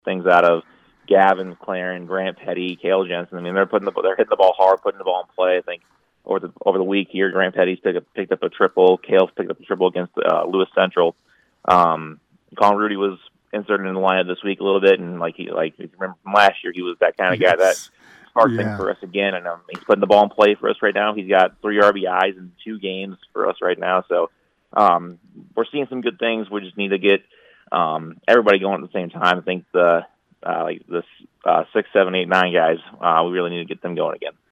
things out of Gavin Claren, Grant Petty, Cale Jensen. I mean, they're hitting the ball hard, putting the ball in play. I think over the week here, Grant Petty's picked up a triple. Cale's picked up a triple against Lewis Central. Colin Rudy was inserted in the lineup this week a little bit, and if you remember from last year, he was that kind of guy that sparked things for us again. And he's putting the ball in play for us right now. He's got 3 RBIs in 2 games for us right now. So we're seeing some good things. We just need to get everybody going at the same time. I think the 6, 7, 8, 9 guys, we really need to get them going again.